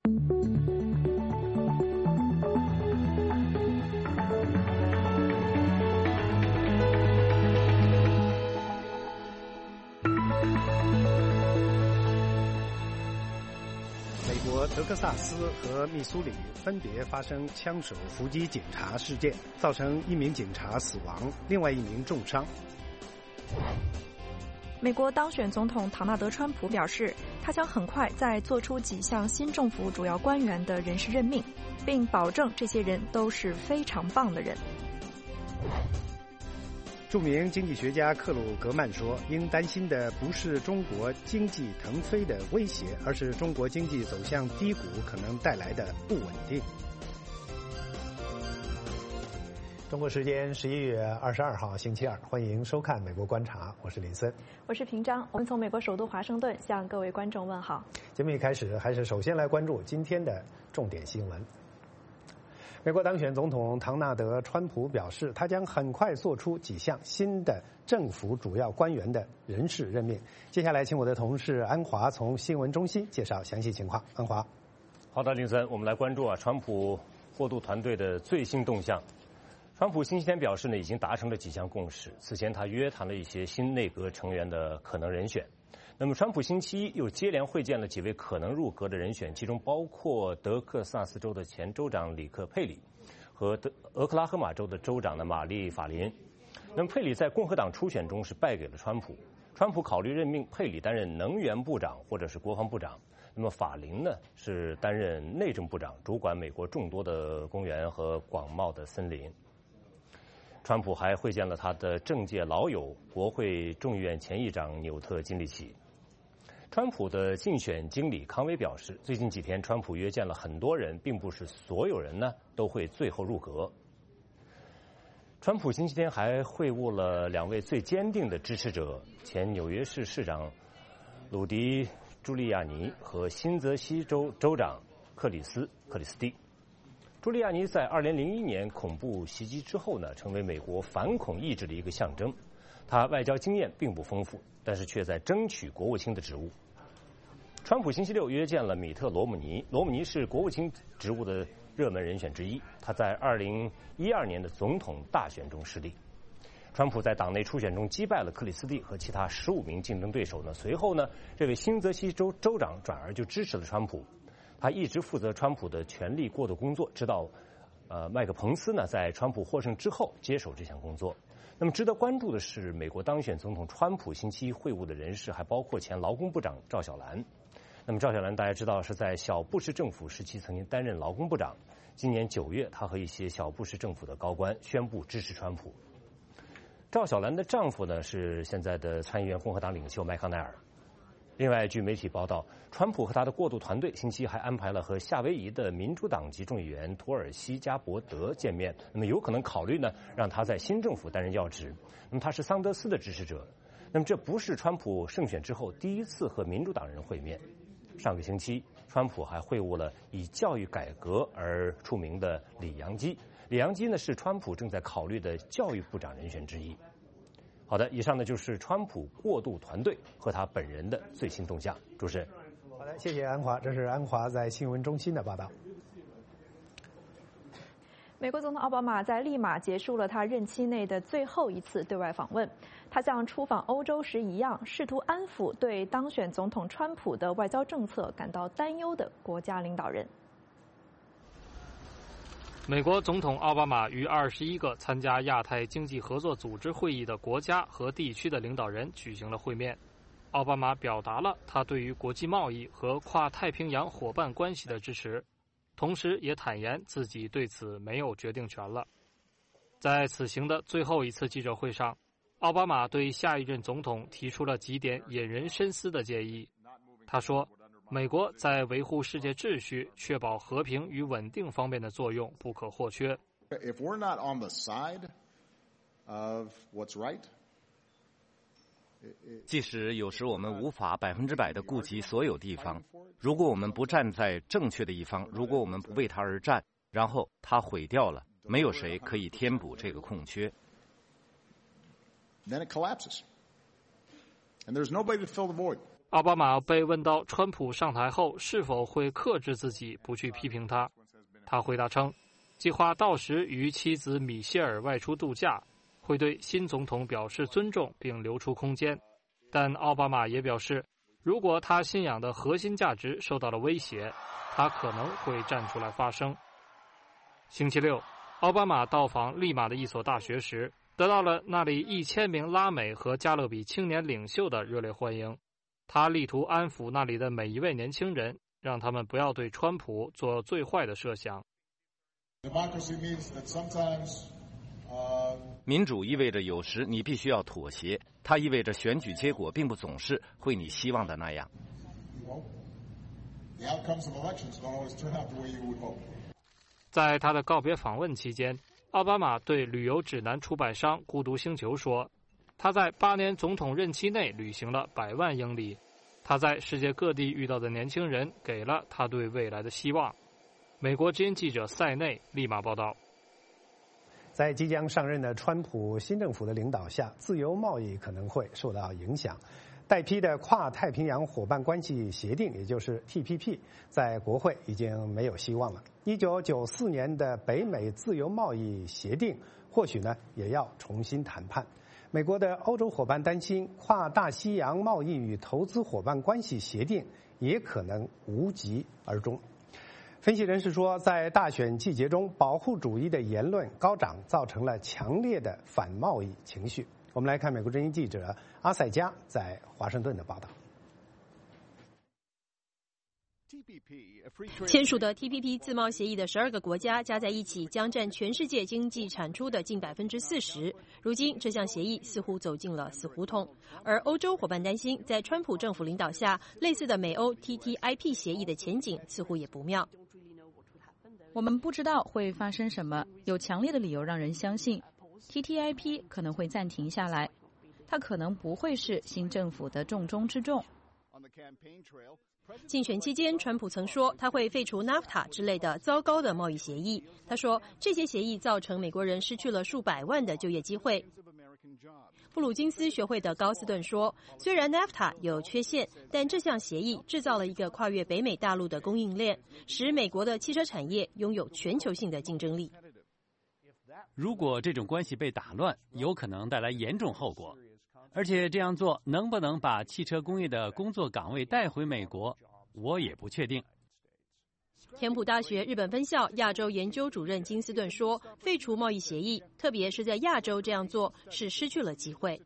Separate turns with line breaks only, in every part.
美国德克萨斯和密苏里分别发生枪手伏击警察事件，造成1名警察死亡，另外1名重伤。
美国当选总统唐纳德·川普表示，他将很快再做出几项新政府主要官员的人事任命，并保证这些人都是非常棒的人。
著名经济学家克鲁格曼说，应担心的不是中国经济腾飞的威胁，而是中国经济走向低谷可能带来的不稳定。中国时间11月22号星期二，欢迎收看《美国观察》，我是林森，
我是平章。我们从美国首都华盛顿向各位观众问好。
节目一开始，还是首先来关注今天的重点新闻。美国当选总统唐纳德·川普表示，他将很快做出几项新的政府主要官员的人事任命。接下来，请我的同事安华从新闻中心介绍详细情况。安华，
好的，林森，我们来关注川普过渡团队的最新动向。川普星期天表示呢，已经达成了几项共识。此前他约谈了一些新内阁成员的可能人选。那么，川普星期一又接连会见了几位可能入阁的人选，其中包括德克萨斯州的前州长里克·佩里和俄克拉荷马州的州长的玛丽·法林。那么，佩里在共和党初选中是败给了川普。川普考虑任命佩里担任能源部长或者是国防部长。那么，法林呢是担任内政部长，主管美国众多的公园和广袤的森林。川普还会见了他的政界老友、国会众议院前议长纽特·金里奇。川普的竞选经理康威表示，最近几天川普约见了很多人，并不是所有人呢都会最后入阁。川普星期天还会晤了2位最坚定的支持者，前纽约市市长鲁迪·朱利亚尼和新泽西州州长克里斯蒂。朱利亚尼在2001年恐怖袭击之后呢，成为美国反恐意志的一个象征。他外交经验并不丰富，但是却在争取国务卿的职务。川普星期六约见了米特·罗姆尼，罗姆尼是国务卿职务的热门人选之一。他在2012年的总统大选中失利。川普在党内初选中击败了克里斯蒂和其他15名竞争对手呢。随后呢，这位新泽西州州长转而就支持了川普。他一直负责川普的权力过渡工作，直到麦克彭斯呢在川普获胜之后接手这项工作。那么值得关注的是，美国当选总统川普星期一会晤的人士还包括前劳工部长赵小兰。那么赵小兰大家知道是在小布什政府时期曾经担任劳工部长。今年9月，他和一些小布什政府的高官宣布支持川普。赵小兰的丈夫呢是现在的参议院共和党领袖麦康奈尔。另外，据媒体报道，川普和他的过渡团队星期一还安排了和夏威夷的民主党籍众议员图尔西·加伯德见面，那么有可能考虑呢让他在新政府担任要职。那么他是桑德斯的支持者。那么这不是川普胜选之后第一次和民主党人会面。上个星期，川普还会晤了以教育改革而出名的李扬基。李扬基呢是川普正在考虑的教育部长人选之一。好的，以上呢就是川普过渡团队和他本人的最新动向。主持人，
好的，谢谢安华，这是安华在新闻中心的报道。
美国总统奥巴马在利马结束了他任期内的最后一次对外访问。他像出访欧洲时一样，试图安抚对当选总统川普的外交政策感到担忧的国家领导人。
美国总统奥巴马与21个参加亚太经济合作组织会议的国家和地区的领导人举行了会面。奥巴马表达了他对于国际贸易和跨太平洋伙伴关系的支持，同时也坦言自己对此没有决定权了。在此行的最后一次记者会上，奥巴马对下一任总统提出了几点引人深思的建议。他说，美国在维护世界秩序、确保和平与稳定方面的作用不可或缺。
If we're not on the side of what's right,
即使有时我们无法100%地顾及所有地方，如果我们不站在正确的一方，如果我们不为它而战，然后它毁掉了，没有谁可以填补这个空缺。
then it collapses. And there's nobody to fill the void.
奥巴马被问到川普上台后是否会克制自己不去批评他，他回答称，计划到时与妻子米歇尔外出度假，会对新总统表示尊重并留出空间。但奥巴马也表示，如果他信仰的核心价值受到了威胁，他可能会站出来发声。星期六，奥巴马到访利马的一所大学时，得到了那里1000名拉美和加勒比青年领袖的热烈欢迎。他力图安抚那里的每一位年轻人，让他们不要对川普做最坏的设想。
民主意味着有时你必须要妥协，它意味着选举结果并不总是会你希望的那样。
在他的告别访问期间，奥巴马对旅游指南出版商孤独星球说，他在8年总统任期内旅行了100万英里，他在世界各地遇到的年轻人给了他对未来的希望。美国之音记者塞内利马报道。
在即将上任的川普新政府的领导下，自由贸易可能会受到影响。待批的跨太平洋伙伴关系协定，也就是 TPP， 在国会已经没有希望了。1994年的北美自由贸易协定，或许呢也要重新谈判。美国的欧洲伙伴担心，跨大西洋贸易与投资伙伴关系协定也可能无疾而终。分析人士说，在大选季节中，保护主义的言论高涨，造成了强烈的反贸易情绪。我们来看美国之音记者阿塞加在华盛顿的报道。
签署的 TPP 自贸协议的12个国家加在一起，将占全世界经济产出的近40%。如今，这项协议似乎走进了死胡同。而欧洲伙伴担心，在川普政府领导下，类似的美欧 TTIP 协议的前景似乎也不妙。
我们不知道会发生什么，有强烈的理由让人相信 TTIP 可能会暂停下来，它可能不会是新政府的重中之重。
竞选期间，川普曾说他会废除 NAFTA 之类的糟糕的贸易协议。他说，这些协议造成美国人失去了数百万的就业机会。布鲁金斯学会的高斯顿说，虽然 NAFTA 有缺陷，但这项协议制造了一个跨越北美大陆的供应链，使美国的汽车产业拥有全球性的竞争力。
如果这种关系被打乱，有可能带来严重后果。而且这样做能不能把汽车工业的工作岗位带回美国，我也不确定。
田普大学日本分校亚洲研究主任金斯顿说，废除贸易协议，特别是在亚洲这样做是失去了机会。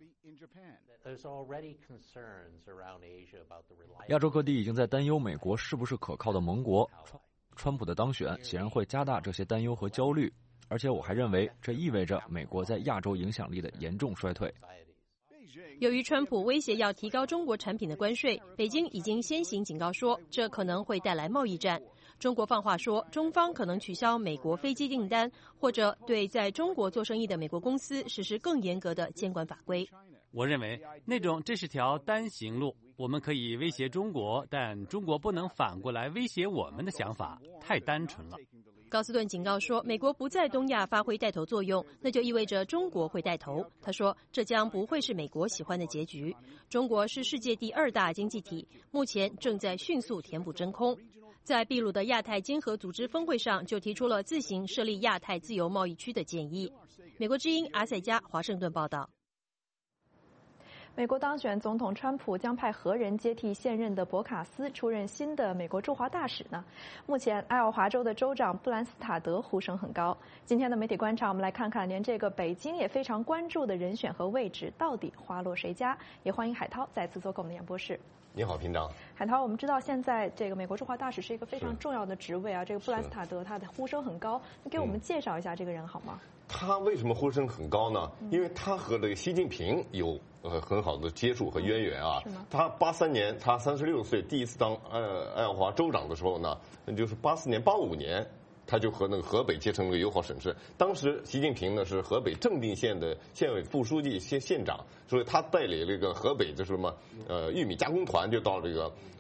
亚洲各地已经在担忧美国是不是可靠的盟国，川普的当选显然会加大这些担忧和焦虑，而且我还认为这意味着美国在亚洲影响力的严重衰退。
由于川普威胁要提高中国产品的关税，北京已经先行警告说，这可能会带来贸易战。中国放话说，中方可能取消美国飞机订单，或者对在中国做生意的美国公司实施更严格的监管法规。
我认为这是条单行路，我们可以威胁中国，但中国不能反过来威胁我们的想法，太单纯了。
高斯顿警告说，美国不在东亚发挥带头作用，那就意味着中国会带头。他说，这将不会是美国喜欢的结局。中国是世界第2大经济体，目前正在迅速填补真空。在秘鲁的亚太经合组织峰会上，就提出了自行设立亚太自由贸易区的建议。美国之音阿塞加华盛顿报道。
美国当选总统川普将派何人接替现任的博卡斯出任新的美国驻华大使呢？目前，爱奥华州的州长布兰斯塔德呼声很高。今天的媒体观察，我们来看看连这个北京也非常关注的人选和位置到底花落谁家？也欢迎海涛再次做客我们的演播室。
你好，平常。
海涛，我们知道现在这个美国驻华大使是一个非常重要的职位啊，这个布兰斯塔德他的呼声很高，你给我们介绍一下这个人好吗？
他为什么呼声很高呢？因为他和这个习近平有很好的接触和渊源啊。他83年，他36岁，第一次当爱奥华州长的时候呢，就是84年、85年，他就和那个河北结成了个友好省市。当时习近平呢是河北正定县的县委副书记、县长，所以他带领这个河北的什么玉米加工团就到这个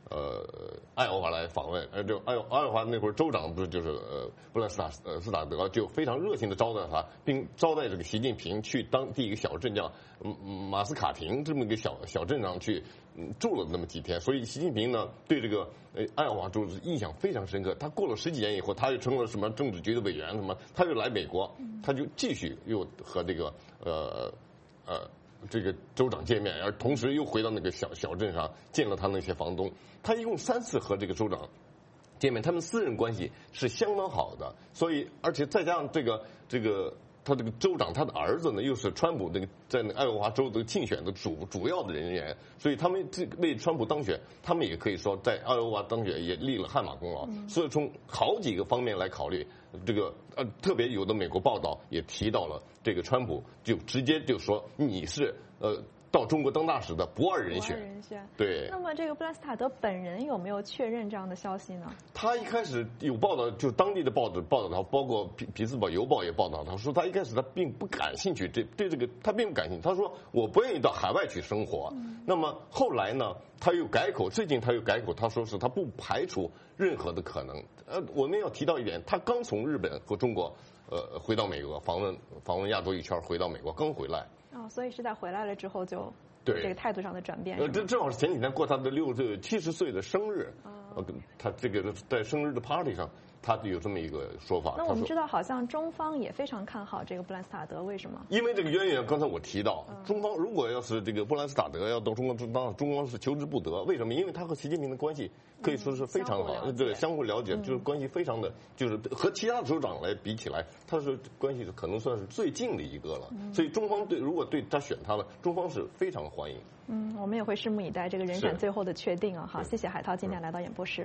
爱荷华来访问，就爱荷华那会儿州长不是就是布兰斯塔德就非常热情的招待他，并招待这个习近平去当地一个小镇叫马斯卡廷这么一个小镇上去住了那么几天，所以习近平呢对这个爱荷华州印象非常深刻。他过了10几年以后，他又成了什么政治局的委员什么，他又来美国，他就继续又和这个这个州长见面，而同时又回到那个小镇上见了他那些房东。他一共3次和这个州长见面，他们私人关系是相当好的。所以，而且再加上这个他这个州长他的儿子呢，又是川普在那爱荷华州的竞选的主要的人员，所以他们为川普当选，他们也可以说在爱荷华当选也立了汗马功劳。所以从好几个方面来考虑，这个特别有的美国报道也提到了这个川普就直接就说你是到中国当大使的不二人选。对。
那么这个布兰斯塔德本人有没有确认这样的消息呢？
他一开始有报道，就当地的报道他，包括匹兹堡邮报也报道他说他一开始他并不感兴趣，对这个他并不感兴趣。他说我不愿意到海外去生活。那么后来呢，他又改口，最近他又改口，他说是他不排除任何的可能。我们要提到一点，他刚从日本和中国回到美国访问亚洲一圈，回到美国刚回来。
所以是在回来了之后就
对
这个态度上的转变。
这正好是前几天过他的70岁的生日，他这个在生日的 party 上，他有这么一个说法。
那我们知道，好像中方也非常看好这个布兰斯塔德，为什么？
因为这个渊源，刚才我提到，中方如果要是这个布兰斯塔德要到中国当，中方是求之不得。为什么？因为他和习近平的关系可以说是非常好，对，相互了解，就是关系非常的，就是和其他的州长来比起来，他是关系可能算是最近的一个了。所以中方如果对他选他了，中方是非常欢迎。
我们也会拭目以待这个人选最后的确定啊！好，谢谢海涛今天来到演播室。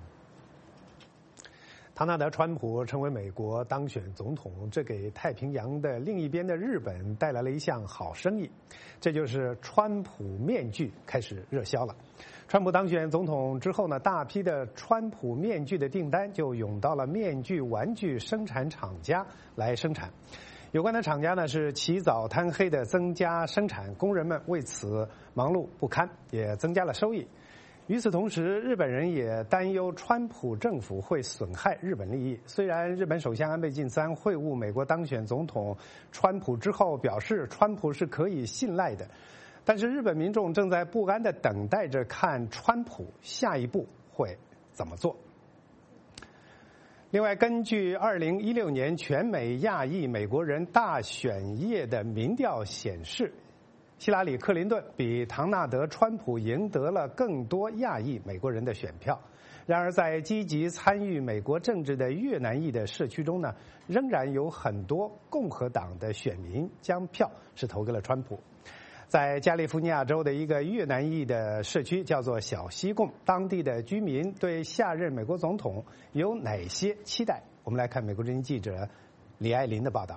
唐纳德·川普成为美国当选总统，这给太平洋的另一边的日本带来了一项好生意，这就是川普面具开始热销了。川普当选总统之后呢，大批的川普面具的订单就涌到了面具玩具生产厂家来生产。有关的厂家呢是起早贪黑的增加生产，工人们为此忙碌不堪，也增加了收益。与此同时，日本人也担忧川普政府会损害日本利益。虽然日本首相安倍晋三会晤美国当选总统川普之后表示川普是可以信赖的，但是日本民众正在不安地等待着看川普下一步会怎么做。另外，根据2016年全美亚裔美国人大选夜的民调显示，希拉里·克林顿比唐纳德·川普赢得了更多亚裔美国人的选票。然而，在积极参与美国政治的越南裔的社区中呢，仍然有很多共和党的选民将票是投给了川普。在加利福尼亚州的一个越南裔的社区叫做小西贡，当地的居民对下任美国总统有哪些期待？我们来看美国之音记者李爱琳的报道。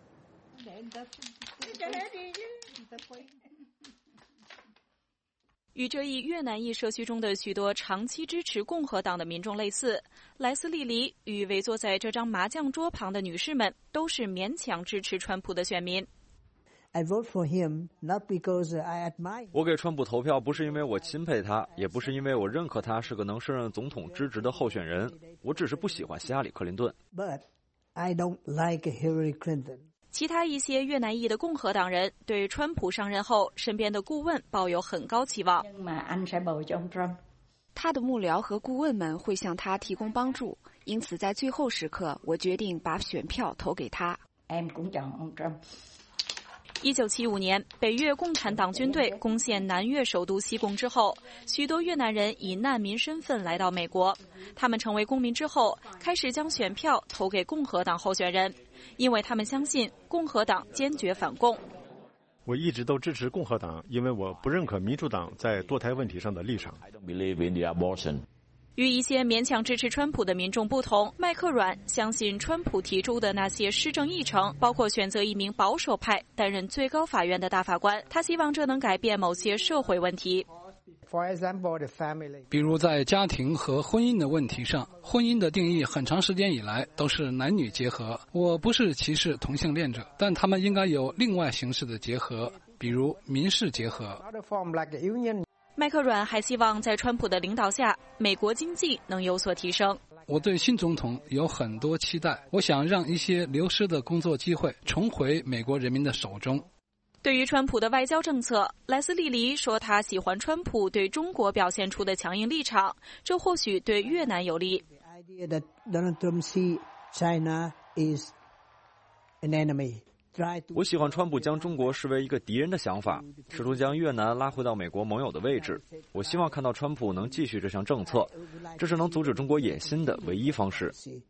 与这一越南裔社区中的许多长期支持共和党的民众类似，莱斯利里与围坐在这张麻将桌旁的女士们都是勉强支持川普的选民。
我给川普投票不是因为我钦佩他，也不是因为我认可他是个能胜任总统之职的候选人，我只是不喜欢希拉里·克林顿。
其他一些越南裔的共和党人对川普上任后身边的顾问抱有很高期望。
他的幕僚和顾问们会向他提供帮助，因此在最后时刻，我决定把选票投给他。
1975年，北越共产党军队攻陷南越首都西贡之后，许多越南人以难民身份来到美国。他们成为公民之后，开始将选票投给共和党候选人，因为他们相信共和党坚决反共。
我一直都支持共和党，因为我不认可民主党在堕胎问题上的立场。
与一些勉强支持川普的民众不同，麦克阮相信川普提出的那些施政议程，包括选择一名保守派担任最高法院的大法官。他希望这能改变某些社会问题。
比如在家庭和婚姻的问题上，婚姻的定义很长时间以来都是男女结合。我不是歧视同性恋者，但他们应该有另外形式的结合，比如民事结合。
麦克阮还希望在川普的领导下，美国经济能有所提升。
我对新总统有很多期待，我想让一些流失的工作机会重回美国人民的手中。
对于川普的外交政策，莱斯利·黎说他喜欢川普对中国表现出的强硬立场，这或许对越南有利。
我喜欢川普将中国视为一个敌人的想法，试图将越南拉回到美国盟友的位置。我希望看到川普能继续这项政策，这是能阻止中国野心的唯一方式。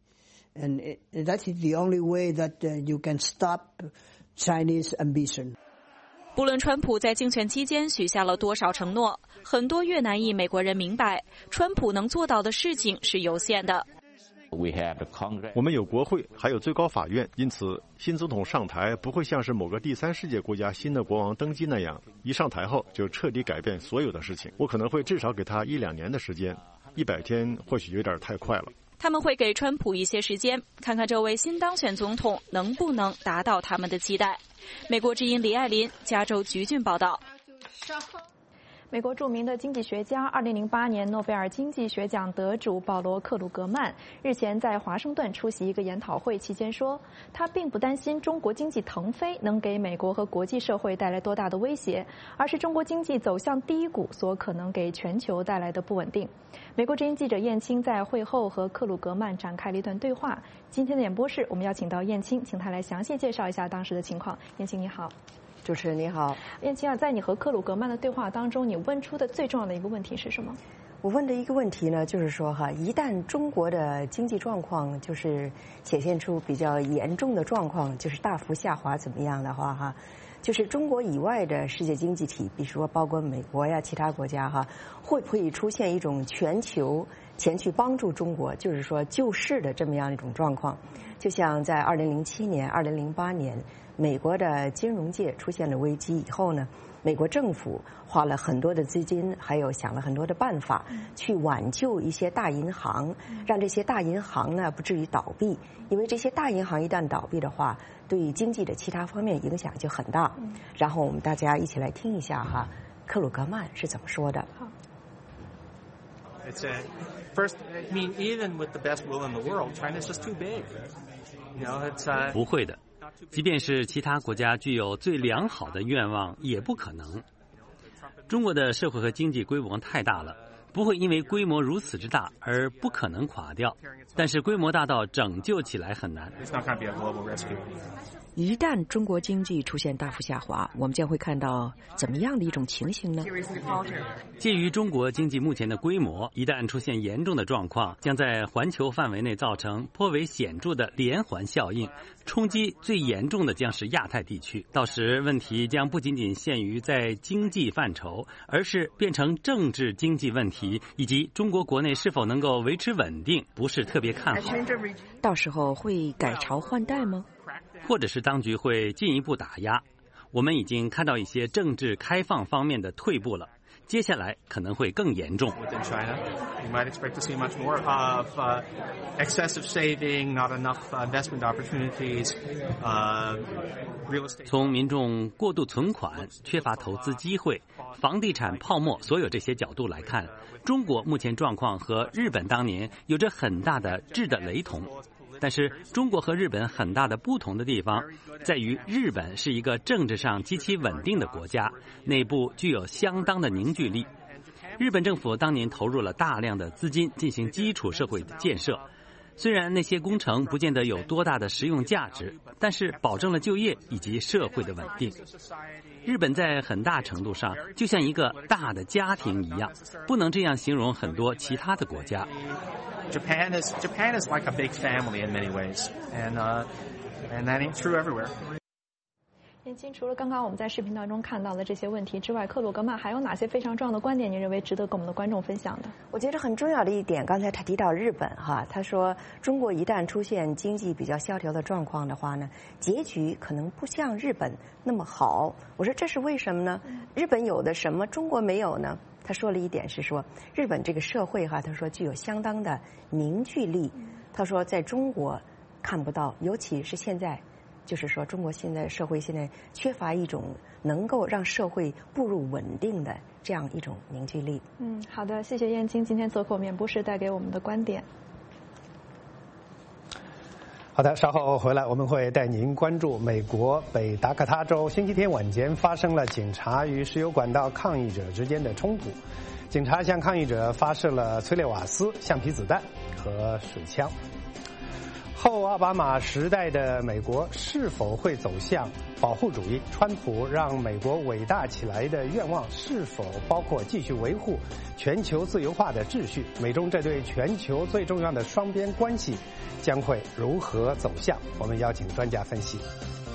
不论川普在竞选期间许下了多少承诺，很多越南裔美国人明白，川普能做到的事情是有限的。
我们有国会，还有最高法院，因此新总统上台不会像是某个第三世界国家新的国王登基那样，一上台后就彻底改变所有的事情。我可能会至少给他1-2年的时间，100天或许有点太快了。
他们会给川普一些时间，看看这位新当选总统能不能达到他们的期待。美国之音李爱林，加州橘郡报道。
美国著名的经济学家，2008年诺贝尔经济学奖得主保罗·克鲁格曼日前在华盛顿出席一个研讨会期间说，他并不担心中国经济腾飞能给美国和国际社会带来多大的威胁，而是中国经济走向低谷所可能给全球带来的不稳定。美国之音记者燕青在会后和克鲁格曼展开了一段对话。今天的演播室，我们邀请到燕青，请他来详细介绍一下当时的情况。燕青你好。
主持人你好，
燕青啊，在你和克鲁格曼的对话当中，你问出的最重要的一个问题是什么？
我问的一个问题呢，就是说哈，一旦中国的经济状况就是显现出比较严重的状况，就是大幅下滑怎么样的话哈，就是中国以外的世界经济体，比如说包括美国呀、其他国家哈，会不会出现一种全球前去帮助中国，就是说救市的这么样一种状况？就像在2007年、2008年。美国的金融界出现了危机以后呢，美国政府花了很多的资金，还有想了很多的办法，去挽救一些大银行，让这些大银行呢不至于倒闭。因为这些大银行一旦倒闭的话，对于经济的其他方面影响就很大。然后我们大家一起来听一下哈，克鲁格曼是怎么说的。
First, I mean, even with the best will in the world, China's just too big. You know, it's
不会的。即便是其他国家具有最良好的愿望，也不可能。中国的社会和经济规模太大了，不会因为规模如此之大而不可能垮掉，但是规模大到拯救起来很难。
一旦中国经济出现大幅下滑，我们将会看到怎么样的一种情形呢？
介于中国经济目前的规模，一旦出现严重的状况，将在环球范围内造成颇为显著的连环效应，冲击最严重的将是亚太地区。到时问题将不仅仅限于在经济范畴，而是变成政治经济问题，以及中国国内是否能够维持稳定，不是特别看好。
到时候会改朝换代吗？
或者是当局会进一步打压？我们已经看到一些政治开放方面的退步了，接下来可能会更严重。从民众过度存款、缺乏投资机会、房地产泡沫所有这些角度来看，中国目前状况和日本当年有着很大的质的雷同。但是中国和日本很大的不同的地方在于，日本是一个政治上极其稳定的国家，内部具有相当的凝聚力。日本政府当年投入了大量的资金进行基础社会的建设，虽然那些工程不见得有多大的实用价值，但是保证了就业以及社会的稳定。日本在很大程度上就像一个大的家庭一样，不能这样形容很多其他的国家。
Japan is like a big family in many ways, and that ain't true everywhere.
燕青，除了刚刚我们在视频当中看到的这些问题之外，克鲁格曼还有哪些非常重要的观点，您认为值得跟我们的观众分享的？
我觉得很重要的一点，刚才他提到日本哈，他说中国一旦出现经济比较萧条的状况的话呢，结局可能不像日本那么好。我说这是为什么呢？日本有的什么中国没有呢？他说了一点是说，日本这个社会哈，他说具有相当的凝聚力。他说在中国看不到，尤其是现在，就是说中国现在社会现在缺乏一种能够让社会步入稳定的这样一种凝聚力。
好的，谢谢燕青今天做客免不是带给我们的观点。
好的，稍后回来我们会带您关注美国北达科他州星期天晚间发生了警察与石油管道抗议者之间的冲突，警察向抗议者发射了催泪瓦斯、橡皮子弹和水枪。后奥巴马时代的美国是否会走向保护主义？川普让美国伟大起来的愿望是否包括继续维护全球自由化的秩序？美中这对全球最重要的双边关系将会如何走向？我们邀请专家分析。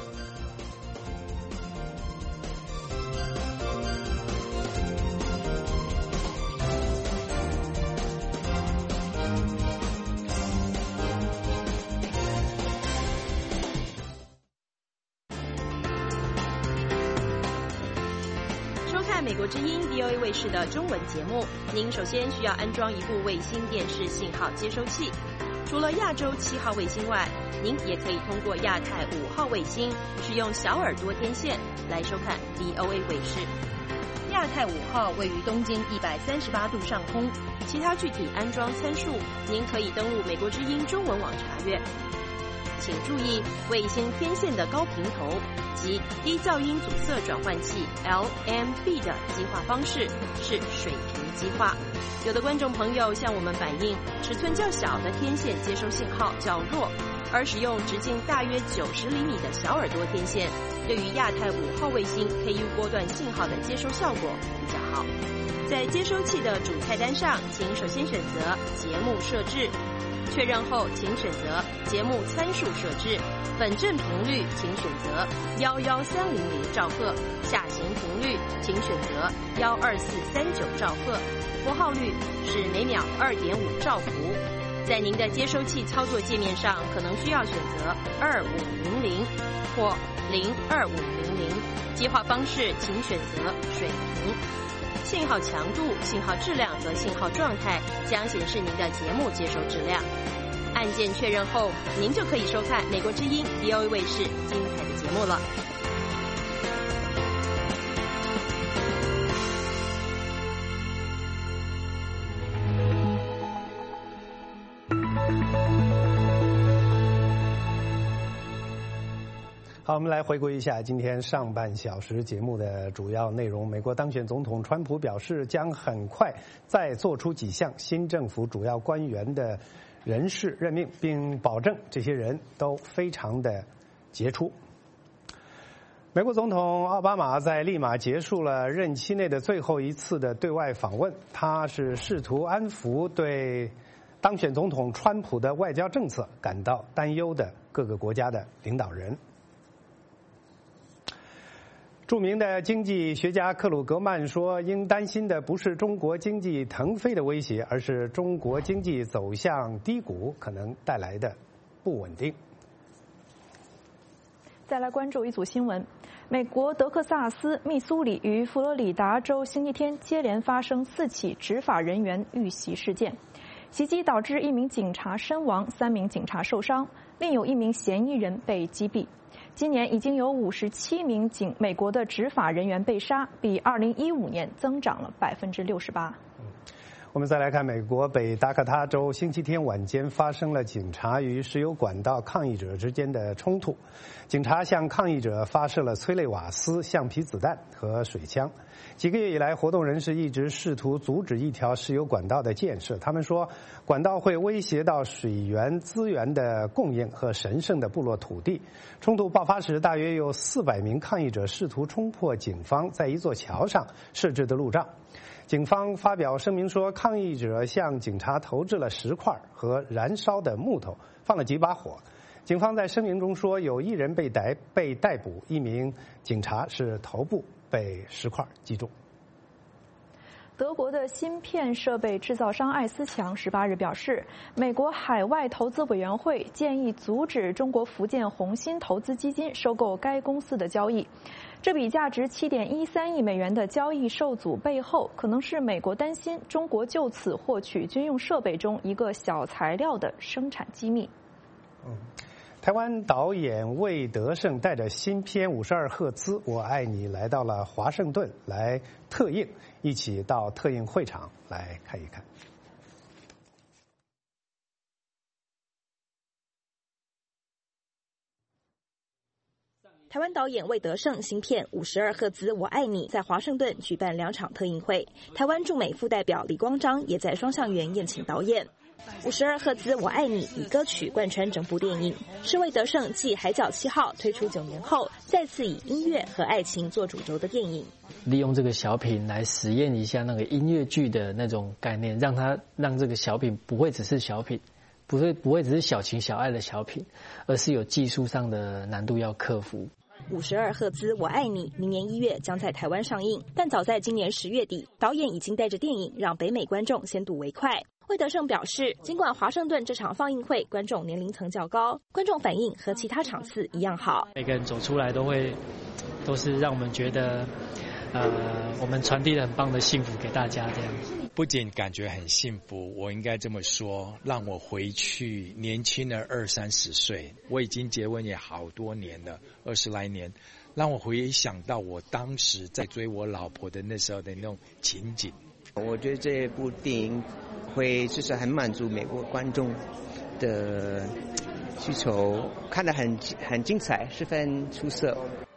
美国之音 VOA 卫视的中文节目，您首先需要安装一部卫星电视信号接收器。除了亚洲7号卫星外，您也可以通过亚太5号卫星使用小耳朵天线来收看 VOA 卫视。亚太5号位于东经138度上空，其他具体安装参数您可以登录美国之音中文网查阅。请注意，卫星天线的高频头及低噪音阻塞转换器 LMB 的激化方式是水平激化。有的观众朋友向我们反映，尺寸较小的天线接收信号较弱，而使用直径大约90厘米的小耳朵天线，对于亚太5号卫星 KU 波段信号的接收效果比较好。在接收器的主菜单上，请首先选择节目设置。确认后，请选择节目参数设置，本振频率请选择11300兆赫，下行频率请选择12439兆赫，拨号率是每秒2.5兆伏。在您的接收器操作界面上，可能需要选择2500或02500，激化方式请选择水平。信号强度、信号质量和信号状态将显示您的节目接收质量。按键确认后，您就可以收看美国之音 VOA 卫视精彩的节目了。
好，我们来回顾一下今天上半小时节目的主要内容。美国当选总统川普表示，将很快再做出几项新政府主要官员的人事任命，并保证这些人都非常的杰出。美国总统奥巴马在利马结束了任期内的最后一次的对外访问，他是试图安抚对当选总统川普的外交政策感到担忧的各个国家的领导人。著名的经济学家克鲁格曼说，应担心的不是中国经济腾飞的威胁，而是中国经济走向低谷可能带来的不稳定。
再来关注一组新闻，美国德克萨斯、密苏里与佛罗里达州星期天接连发生4起执法人员遇袭事件，袭击导致1名警察身亡，3名警察受伤，另有1名嫌疑人被击毙。今年已经有57名美国的执法人员被杀，比2015年增长了68%。
我们再来看美国北达科他州星期天晚间发生了警察与石油管道抗议者之间的冲突，警察向抗议者发射了催泪瓦斯、橡皮子弹和水枪。几个月以来，活动人士一直试图阻止一条石油管道的建设，他们说管道会威胁到水源资源的供应和神圣的部落土地。冲突爆发时，大约有400名抗议者试图冲破警方在一座桥上设置的路障。警方发表声明说，抗议者向警察投掷了石块和燃烧的木头，放了几把火。警方在声明中说，有1人被逮捕，1名警察是头部被石块击中。
德国的芯片设备制造商艾思强18日表示，美国海外投资委员会建议阻止中国福建红芯投资基金收购该公司的交易。这笔价值7.13亿美元的交易受阻背后，可能是美国担心中国就此获取军用设备中一个小材料的生产机密。
台湾导演魏德胜带着新片52赫兹我爱你来到了华盛顿来特映，一起到特映会场来看一看。
台湾导演魏德胜新片52赫兹我爱你在华盛顿举办2场特映会，台湾驻美副代表李光章也在双橡园宴请导演。52赫兹我爱你以歌曲贯穿整部电影，是魏德胜继《海角7号》推出9年后，再次以音乐和爱情做主轴的电影。
利用这个小品来实验一下那个音乐剧的那种概念，让这个小品不会只是小品，不会只是小情小爱的小品，而是有技术上的难度要克服。
52赫兹我爱你明年1月将在台湾上映，但早在今年10月底，导演已经带着电影让北美观众先睹为快。魏德胜表示，尽管华盛顿这场放映会观众年龄层较高，观众反应和其他场次一样好。
每个人走出来都是让我们觉得，我们传递了很棒的幸福给大家这样。
不仅感觉很幸福，我应该这么说，让我回去年轻了20-30岁。我已经结婚也好多年了，20来年，让我回想到我当时在追我老婆的那时候的那种情景。
我觉得这部电影会就是很满足美国观众的需求，看得很精彩，十分出色。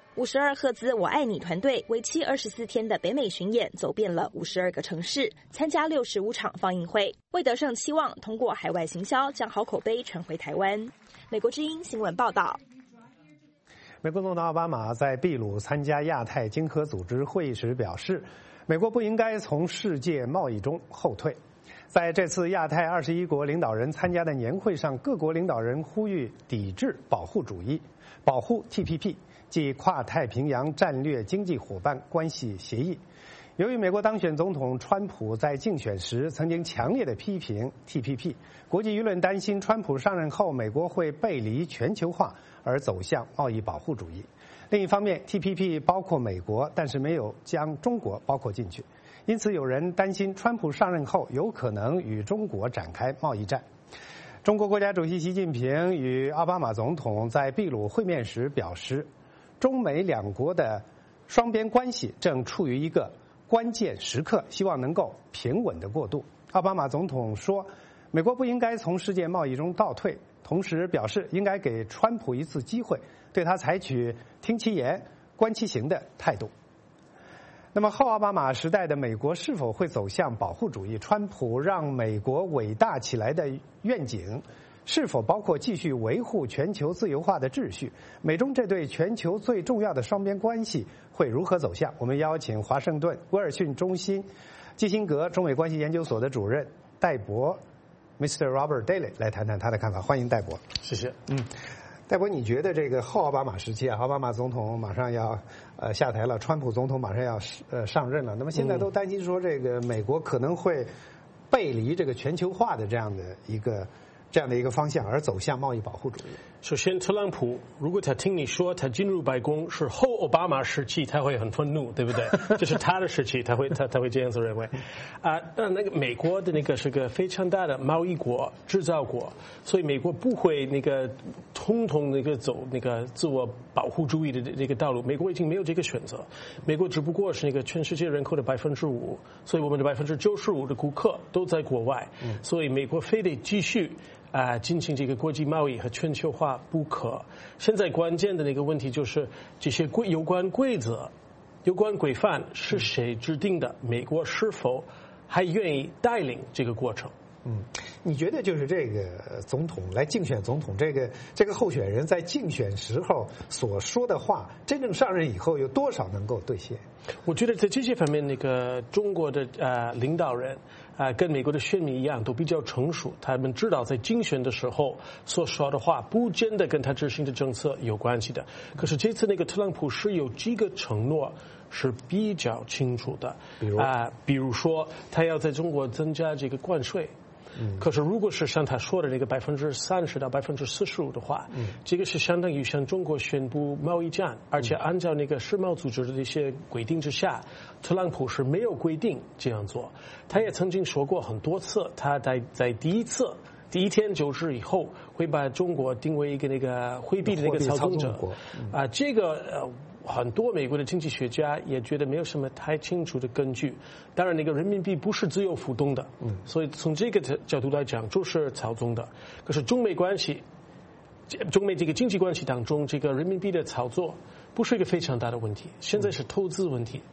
52赫兹我爱你团队为期24天的北美巡演，走遍了52个城市，参加65场放映会。魏德胜期望通过海外行销，将好口碑传回台湾。美国之音新闻报道。
美国总统奥巴马在秘鲁参加亚太经合组织会议时表示，美国不应该从世界贸易中后退。在这次亚太21国领导人参加的年会上，各国领导人呼吁抵制保护主义，保护 TPP， 即跨太平洋战略经济伙伴关系协议。由于美国当选总统川普在竞选时曾经强烈的批评 TPP， 国际舆论担心川普上任后美国会背离全球化而走向贸易保护主义。另一方面 ，TPP 包括美国，但是没有将中国包括进去，因此有人担心川普上任后有可能与中国展开贸易战。中国国家主席习近平与奥巴马总统在秘鲁会面时表示，中美两国的双边关系正处于一个关键时刻，希望能够平稳地过渡。奥巴马总统说，美国不应该从世界贸易中倒退，同时表示应该给川普一次机会，对他采取听其言观其行的态度。那么后奥巴马时代的美国是否会走向保护主义？川普让美国伟大起来的愿景是否包括继续维护全球自由化的秩序？美中这对全球最重要的双边关系会如何走向？我们邀请华盛顿威尔逊中心基辛格中美关系研究所的主任戴博 Mr. Robert Daly 来谈谈他的看法。欢迎戴博。
谢谢。
戴博，你觉得这个后奥巴马时期啊，奥巴马总统马上要下台了，川普总统马上要上任了，那么现在都担心说这个美国可能会背离这个全球化的这样的一个方向，而走向贸易保护主义。
首先，特朗普如果他听你说他进入白宫是后奥巴马时期，他会很愤怒，对不对？这是他的时期，他会这样子认为。那个美国的那个是个非常大的贸易国、制造国，所以美国不会那个通那个走那个自我保护主义的这个道路。美国已经没有这个选择，美国只不过是那个全世界人口的5%，所以我们的95%的顾客都在国外，所以美国非得继续进行这个国际贸易和全球化不可。现在关键的那个问题就是这些有关规则、有关规范是谁制定的？美国是否还愿意带领这个过程？
你觉得就是这个总统来竞选总统，这个候选人在竞选时候所说的话，真正上任以后有多少能够兑现？
我觉得在这些方面，那个中国的领导人跟美国的选民一样，都比较成熟。他们知道在竞选的时候所说的话，不见得跟他执行的政策有关系的。可是这次那个特朗普是有几个承诺是比较清楚的，比如说他要在中国增加这个关税。可是如果是像他说的那个30%到45%的话，这个是相当于向中国宣布贸易战，而且按照那个世贸组织的这些规定之下，特朗普是没有规定这样做。他也曾经说过很多次，他在第一次第一天就是以后会把中国定为一个那个货币的那个操纵者这个很多美国的经济学家也觉得没有什么太清楚的根据。当然，那个人民币不是自由浮动的，所以从这个角度来讲就是操纵的。可是中美这个经济关系当中，这个人民币的操作不是一个非常大的问题，现在是投资问题。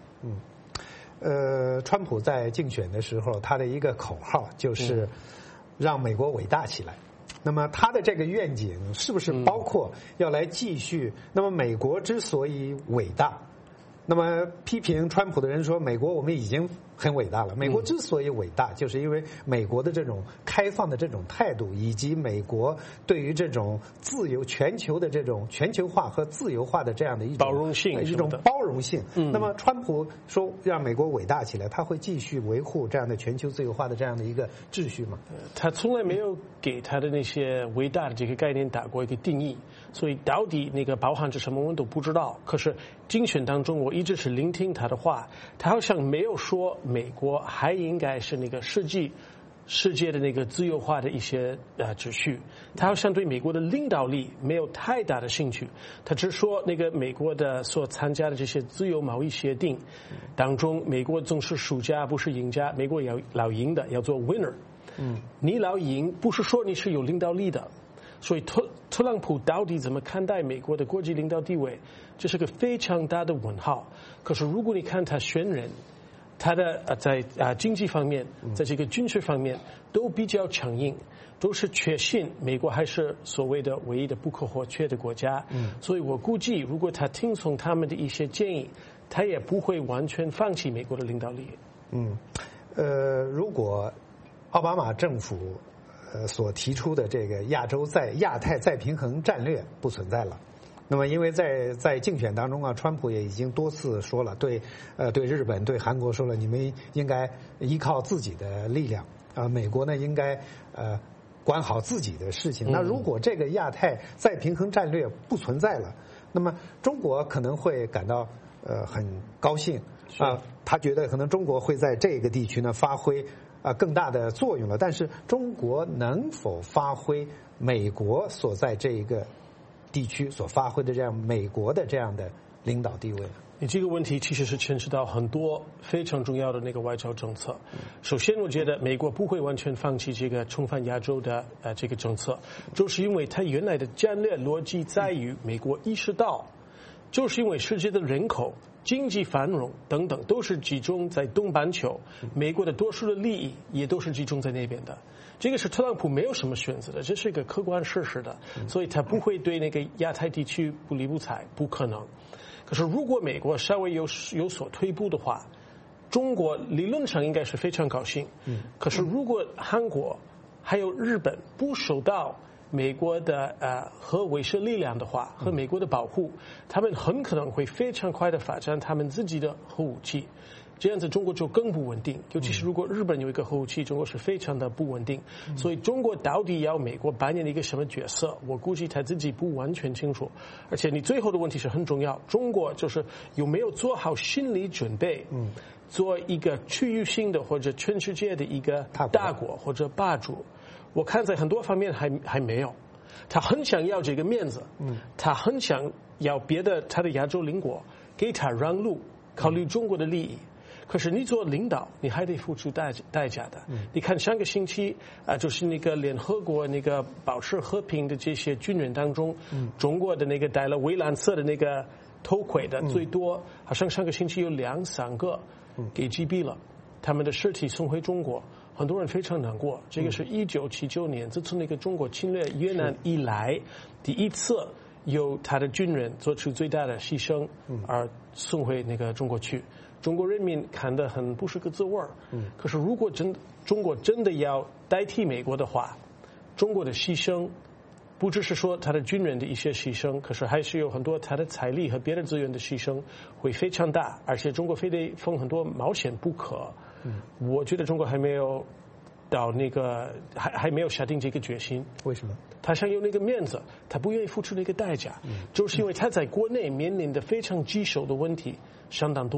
川普在竞选的时候，他的一个口号就是让美国伟大起来。那么他的这个愿景是不是包括要来继续？那么美国之所以伟大，那么批评川普的人说，美国我们已经很伟大了。美国之所以伟大，就是因为美国的这种开放的这种态度，以及美国对于这种自由全球的这种全球化和自由化的这样的一种
包容性，
那么川普说让美国伟大起来，他会继续维护这样的全球自由化的这样的一个秩序吗？
他从来没有给他的那些伟大的这个概念打过一个定义，所以到底那个包含着什么我们都不知道。可是竞选当中，我一直是聆听他的话，他好像没有说美国还应该是那个世界的那个自由化的一些秩序，他好像对美国的领导力没有太大的兴趣。他只说那个美国的所参加的这些自由贸易协定当中，美国总是输家不是赢家，美国要老赢的，要做 winner。你老赢不是说你是有领导力的，所以特朗普到底怎么看待美国的国际领导地位，这是个非常大的问号。可是如果你看他选人，他的在经济方面，在这个军事方面都比较强硬，都是确信美国还是所谓的唯一的不可或缺的国家。所以我估计，如果他听从他们的一些建议，他也不会完全放弃美国的领导力。
如果奥巴马政府所提出的这个亚太再平衡战略不存在了。那么，因为在竞选当中啊，川普也已经多次说了，对日本、对韩国说了，你们应该依靠自己的力量美国呢应该管好自己的事情。那如果这个亚太再平衡战略不存在了，那么中国可能会感到很高兴他觉得可能中国会在这个地区呢发挥更大的作用了。但是中国能否发挥美国所在这一个地区所发挥的这样美国的这样的领导地位呢？
你这个问题其实是牵涉到很多非常重要的那个外交政策。首先，我觉得美国不会完全放弃这个重返亚洲的这个政策，就是因为它原来的战略逻辑在于美国意识到，就是因为世界的人口、经济繁荣等等都是集中在东半球，美国的多数的利益也都是集中在那边的。这个是特朗普没有什么选择的，这是一个客观事实的，所以他不会对那个亚太地区不理不睬，不可能。可是如果美国稍微有所退步的话，中国理论上应该是非常高兴。可是如果韩国还有日本不受到美国的核威慑力量的话，和美国的保护，他们很可能会非常快的发展他们自己的核武器。这样子中国就更不稳定，尤其是如果日本有一个核武器，中国是非常的不稳定。所以中国到底要美国扮演一个什么角色，我估计他自己不完全清楚。而且你最后的问题是很重要，中国就是有没有做好心理准备，做一个区域性的或者全世界的一个大国或者霸主。我看在很多方面还没有。他很想要这个面子，他很想要别的他的亚洲邻国给他让路，考虑中国的利益。可是你做领导，你还得付出代价的。你看上个星期就是那个联合国那个保持和平的这些军人当中，中国的那个戴了蔚蓝色的那个头盔的最多，好像上个星期有2-3个给击毙了，他们的尸体送回中国，很多人非常难过。这个是1979年，自从那个中国侵略越南以来，第一次由他的军人做出最大的牺牲而送回那个中国去。中国人民看得很不是个滋味儿。可是如果中国真的要代替美国的话，中国的牺牲不只是说他的军人的一些牺牲，可是还是有很多他的财力和别的资源的牺牲会非常大，而且中国非得奉很多冒险不可。我觉得中国还没有到那个还没有下定这个决心。
为什么？
他想有那个面子，他不愿意付出那个代价，就是因为他在国内面临的非常棘手的问题相当多，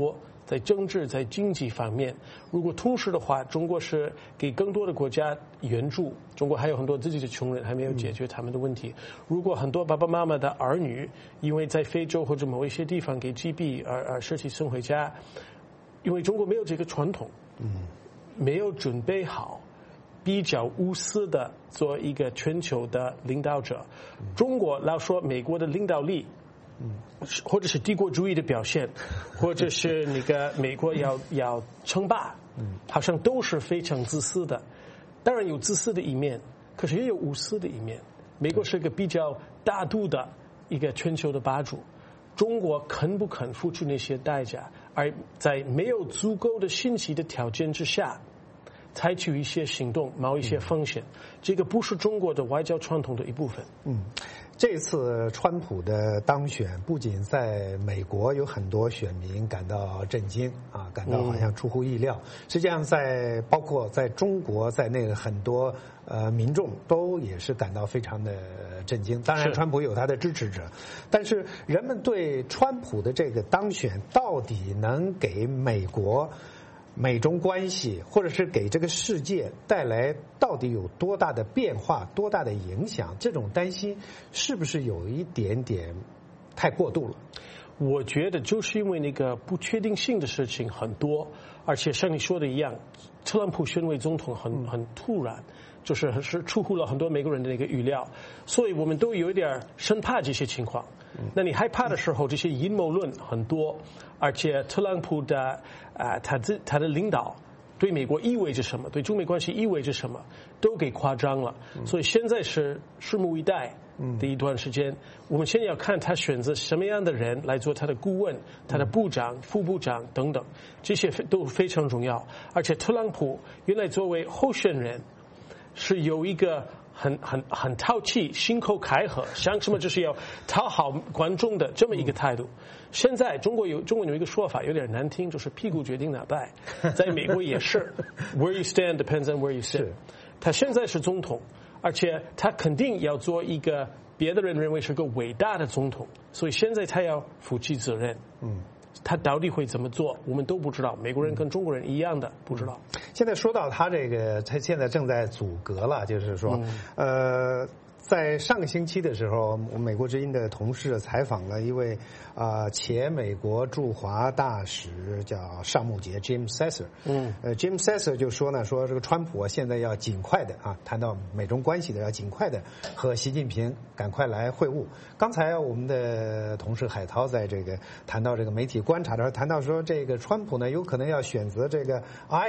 在政治、在经济方面。如果同时的话，中国是给更多的国家援助，中国还有很多自己的穷人还没有解决他们的问题。如果很多爸爸妈妈的儿女因为在非洲或者某一些地方给击毙而失去送回家，因为中国没有这个传统，没有准备好，比较无私的做一个全球的领导者。中国老说美国的领导力，或者是帝国主义的表现，或者是那个美国要称霸，好像都是非常自私的。当然有自私的一面，可是也有无私的一面。美国是一个比较大度的一个全球的霸主，中国肯不肯付出那些代价，而在没有足够的信息的条件之下采取一些行动，冒一些风险，这个不是中国的外交传统的一部分。
这次川普的当选，不仅在美国有很多选民感到震惊啊，感到好像出乎意料。实际上包括在中国在内的很多民众都也是感到非常的震惊。当然，川普有他的支持者，但是人们对川普的这个当选到底能给美中关系，或者是给这个世界带来到底有多大的变化、多大的影响？这种担心是不是有一点点太过度了？
我觉得就是因为那个不确定性的事情很多，而且像你说的一样，特朗普选为总统很突然，就是出乎了很多美国人的那个预料，所以我们都有一点生怕这些情况。那你害怕的时候，这些阴谋论很多，而且特朗普的他的领导对美国意味着什么，对中美关系意味着什么，都给夸张了。所以现在是拭目以待的一段时间。我们现在要看他选择什么样的人来做他的顾问、他的部长、副部长等等，这些都非常重要。而且特朗普原来作为候选人是有一个很淘气、心口开河，想什么就是要讨好观众的这么一个态度。现在中国有一个说法有点难听，就是屁股决定脑袋。在美国也是，Where you stand depends on where you sit。他现在是总统，而且他肯定要做一个别的人认为是个伟大的总统，所以现在他要负起责任。他到底会怎么做，我们都不知道。美国人跟中国人一样的不知道。
现在说到他现在正在阻隔了，就是说，在上个星期的时候，美国之音的同事采访了一位前美国驻华大使叫尚木杰 Jim Sasser。Jim Sasser 就说这个川普现在要尽快的谈到美中关系的，要尽快的和习近平赶快来会晤。刚才我们的同事海涛在这个谈到这个媒体观察的时候，谈到说这个川普呢有可能要选择这个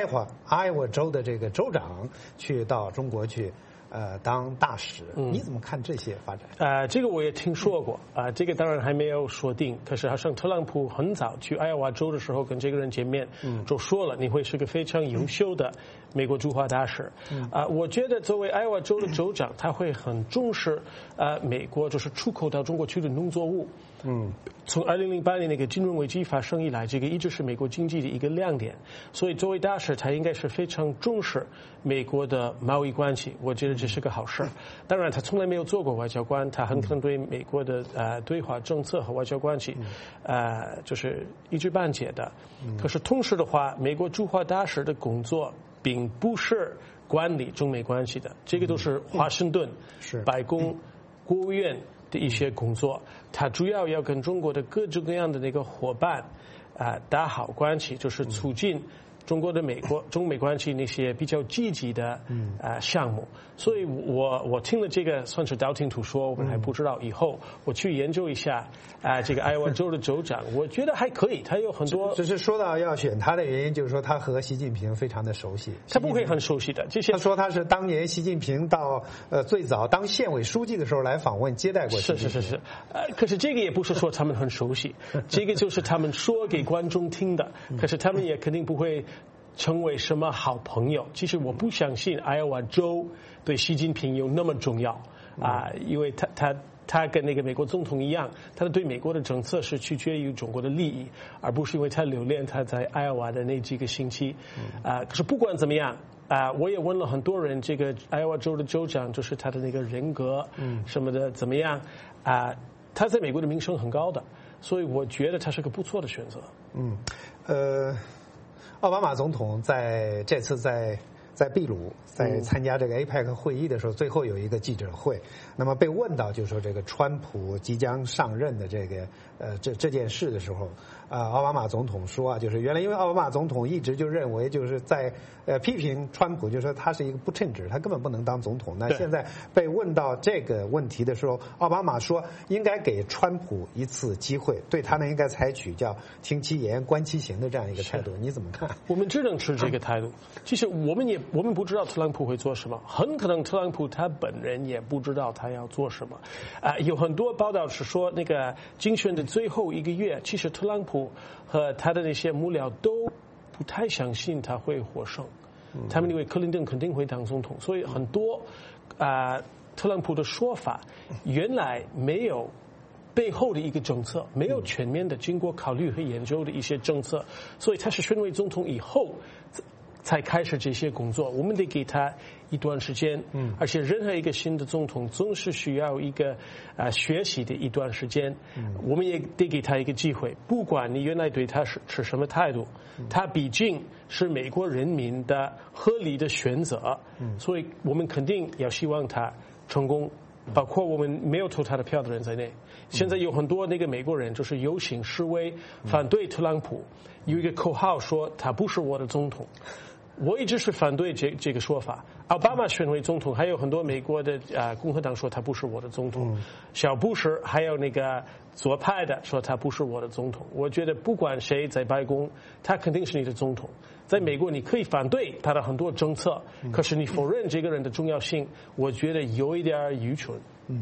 Iowa 州的这个州长去到中国去。当大使，你怎么看这些发展？
这个我也听说过这个当然还没有说定。可是好像特朗普很早去艾奥瓦州的时候跟这个人见面，就说了你会是个非常优秀的美国驻华大使。我觉得作为艾奥瓦州的州长，他会很重视美国就是出口到中国去的农作物。从2008年那个金融危机发生以来，这个一直是美国经济的一个亮点。所以作为大使，他应该是非常重视美国的贸易关系。我觉得这是个好事。当然，他从来没有做过外交官，他很可能对美国的对华政策和外交关系就是一知半解的。可是同时的话，美国驻华大使的工作并不是管理中美关系的，这个都是华盛顿、白宫、国务院的一些工作。他主要要跟中国的各种各样的那个伙伴打好关系，就是促进中国的中美关系那些比较积极的项目。所以我听了这个算是道听途说，我们还不知道，以后我去研究一下这个艾奥瓦州的州长，我觉得还可以。他有很多，
只是说到要选他的原因，就是说他和习近平非常的熟悉。
他不会很熟悉的，这些
他说他是当年习近平到最早当县委书记的时候来访问接待过习近平。
是。可是这个也不是说他们很熟悉，这个就是他们说给观众听的。可是他们也肯定不会成为什么好朋友。其实我不相信艾奥瓦州对习近平有那么重要因为他跟那个美国总统一样，他对美国的政策是取决于中国的利益，而不是因为他留恋他在艾奥瓦的那几个星期。可是不管怎么样我也问了很多人，这个艾奥瓦州的州长就是他的那个人格什么的怎么样他在美国的名声很高的。 所以我觉得他是个不错的选择。
奥巴马总统这次在秘鲁在参加这个 APEC 会议的时候，最后有一个记者会，那么被问到就是说这个川普即将上任的这件事的时候，奥巴马总统说就是原来因为奥巴马总统一直就认为就是在批评川普，就是说他是一个不称职，他根本不能当总统。那现在被问到这个问题的时候，奥巴马说应该给川普一次机会，对他呢应该采取叫听其言观其行的这样一个态度，你怎么看？
我们只能持这个态度。其实我们不知道特朗普会做什么，很可能特朗普他本人也不知道他要做什么。有很多报道是说那个竞选的最后1个月，其实特朗普和他的那些幕僚都不太相信他会获胜，他们认为克林顿肯定会当总统，所以很多特朗普的说法原来没有背后的一个政策，没有全面的经过考虑和研究的一些政策，所以他是选为总统以后才开始这些工作。我们得给他一段时间，而且任何一个新的总统总是需要一个学习的一段时间，我们也得给他一个机会。不管你原来对他是什么态度，他毕竟是美国人民的合理的选择，所以我们肯定要希望他成功，包括我们没有投他的票的人在内。现在有很多那个美国人就是游行示威反对特朗普，有一个口号说他不是我的总统。我一直是反对这个说法。奥巴马选为总统，还有很多美国的共和党说他不是我的总统，小布什还有那个左派的说他不是我的总统。我觉得不管谁在白宫，他肯定是你的总统。在美国你可以反对他的很多政策，可是你否认这个人的重要性，我觉得有一点愚蠢。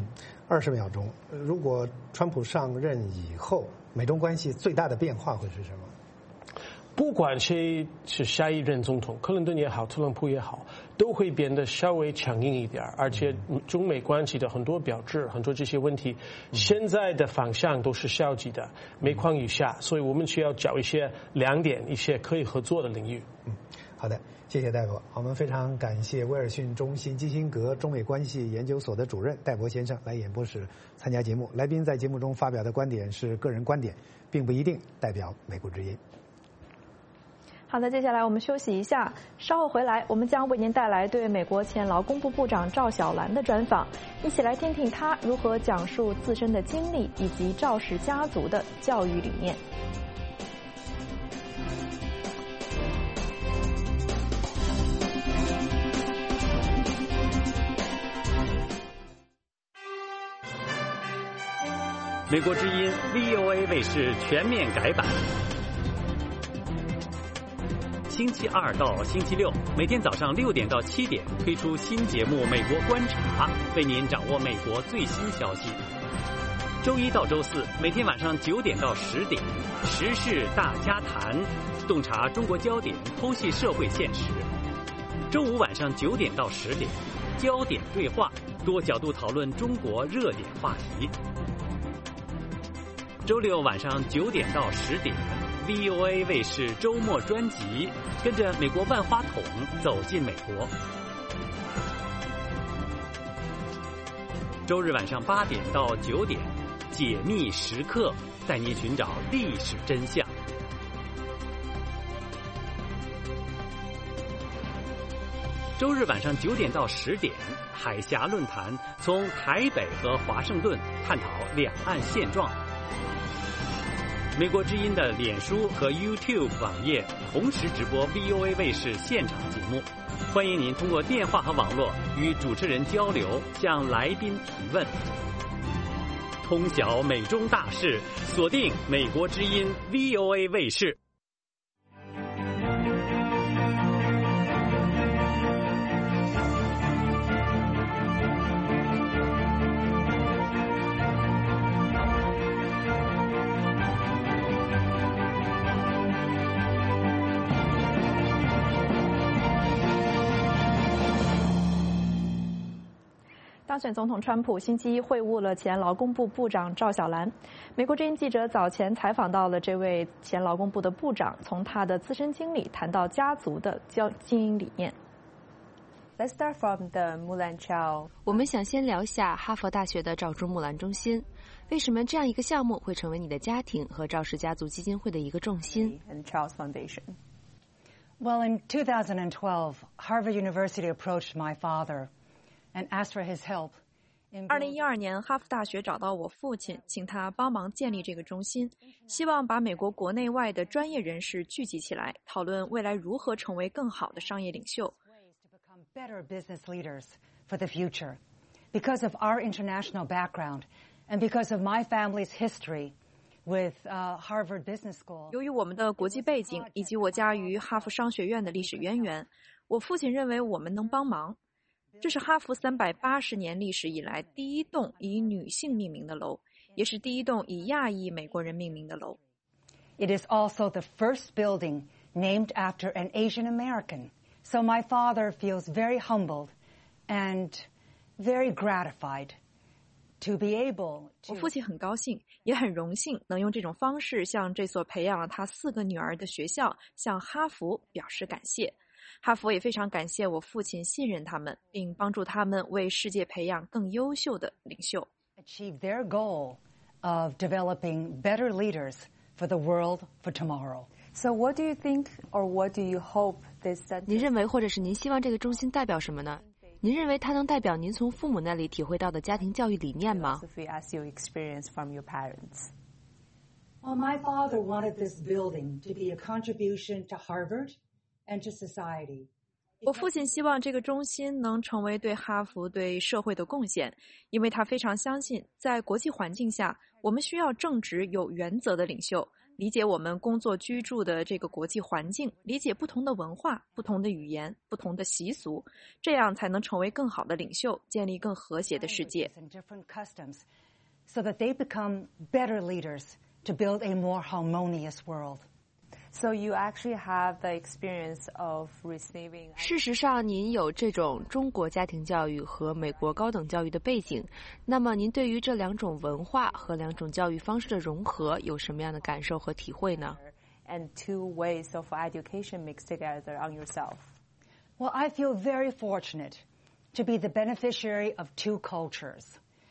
20秒钟，如果川普上任以后，美中关系最大的变化会是什么？
不管谁是下一任总统，克林顿也好，特朗普也好，都会变得稍微强硬一点，而且中美关系的很多标志，很多这些问题，现在的方向都是消极的，每况愈下，所以我们需要找一些亮点，一些可以合作的领域。
好的，谢谢戴博。我们非常感谢威尔逊中心基辛格中美关系研究所的主任戴博先生来演播室参加节目。来宾在节目中发表的观点是个人观点，并不一定代表美国之音。
好的，接下来我们休息一下，稍后回来，我们将为您带来对美国前劳工部部长赵小兰的专访，一起来听听她如何讲述自身的经历以及赵氏家族的教育理念。
美国之音 VOA 卫视全面改版。星期2到星期6，每天早上6点到7点推出新节目《美国观察》，为您掌握美国最新消息。周1到周4，每天晚上9点到10点，时事大家谈，洞察中国焦点，剖析社会现实。周5晚上9点到10点，焦点对话，多角度讨论中国热点话题。周6晚上9点到10点。VOA 卫视周末专辑，跟着美国万花筒走进美国。周日晚上8点到9点，解密时刻，带您寻找历史真相。周日晚上9点到10点，海峡论坛，从台北和华盛顿探讨两岸现状。美国之音的脸书和 YouTube 网页同时直播 VOA 卫视现场节目，欢迎您通过电话和网络与主持人交流，向来宾提问。通晓美中大事，锁定美国之音 VOA 卫视。
当选总统川普星期一会晤了前劳工部部长赵小兰。美国之音记者早前采访到了这位前劳工部的部长，从他的自身经历谈到家族的经营理念。 Let's start from the Mulan Chao.
我们想先聊下哈佛大学的赵珠木兰中心，为什么这样一个项目会成为你的家庭和赵氏家族基金会的一个重心
And Charles Foundation.
Well, in 2012, Harvard University approached my father and asked for his help.
2012年，哈佛大学找到我父亲，请他帮忙建立这个中心，希望把美国国内外的专业人士聚集起来，讨论未来如何成为更好的商业领袖。
Better business leaders for the future, because of our international background, and because of my family's history with Harvard Business School.
由于我们的国际背景以及我家与哈佛商学院的历史渊源，我父亲认为我们能帮忙。这是哈佛380年历史以来第一栋以女性命名的楼，也是第一栋以亚裔美国人命名的楼。
It is also the first building named after an Asian American. So my father feels very humbled and very gratified to be able to.
我父亲很高兴，也很荣幸能用这种方式向这所培养了他4个女儿的学校，向哈佛表示感谢。哈佛也非常感谢我父亲信任他们，并帮助他们为世界培养更优秀的领袖。
Achieve their goal of developing better leaders for the world for tomorrow.
So what do you think, or what do you hope this?
您认为或者是您希望这个中心代表什么呢？您认为它能代表您从父母那里体会到的家庭教育理念吗？
As you experience from your parents.
Well, my father wanted this building to be a contribution to Harvard and to society.
我父亲希望这个中心能成为对哈佛、对社会的贡献，因为他非常相信，在国际环境下，我们需要正直、有原则的领袖。理解我们工作居住的这个国际环境，理解不同的文化、不同的语言、不同的习俗，这样才能成为更好的领袖，建立更和谐的世界。
So that they become better leaders to build a more harmonious world.
So you actually have the experience of receiving.
事实上，您有这种中国家庭教育和美国高等教育的背景，那么您对于这2种文化和2种教育方式的融合有什么样的感受和体会呢？
And 2 ways of education mixed together on yourself.
Well, I feel very fortunate to be the beneficiary of 2 cultures.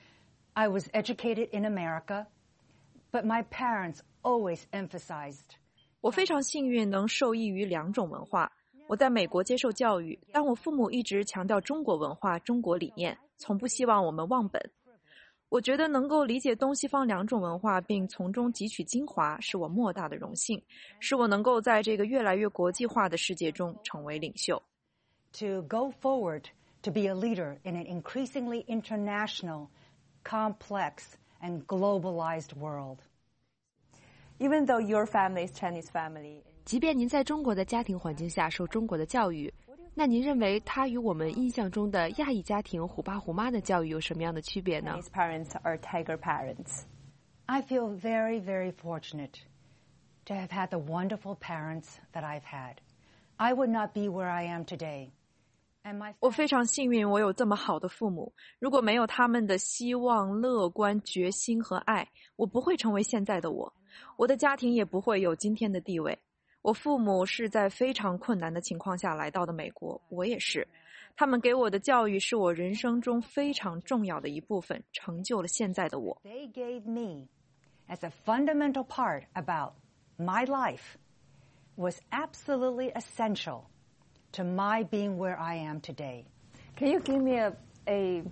I was educated in America, but my parents always emphasized.
我非常幸运能受益于2种文化。我在美国接受教育，但我父母一直强调中国文化、中国理念，从不希望我们忘本。我觉得能够理解东西方2种文化，并从中汲取精华，是我莫大的荣幸，使我能够在这个越来越国际化的世界中成为领袖。
To go forward to be a leader in an increasingly international, complex, and globalized world.Even though your family is Chinese family.
即便您在中国的家庭环境下受中国的教育，那您认为它与我们印象中的亚裔家庭虎爸虎妈的教育有什么样的区别呢？
Chinese parents are tiger parents.
I feel very, very fortunate to have had the wonderful parents that I've had. I would not be where I am today.
我非常幸运，我有这么好的父母。如果没有他们的希望、乐观、决心和爱，我不会成为现在的我。我的家庭也不会有今天的地位。我父母是在非常困难的情况下来到的美国，我也是。他们给我的教育是我人生中非常重要的一部分，成就了现在的我。
They gave me as a fundamental part about my life was absolutely essential to my being where I am today.
Can you give me a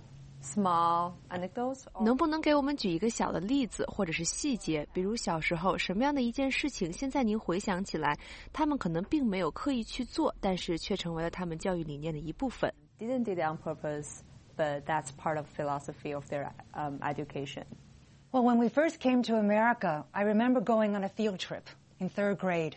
small anecdotes?
能不能给我们举一个小的例子或者是细节，比如小时候什么样的一件事情，现在您回想起来，他们可能并没有刻意去做，但是却成为了他们教育理念的一部分。
Didn't do it on purpose, but that's part of philosophy of their education.
Well, when we first came to America, I remember going on a field trip in 3rd grade.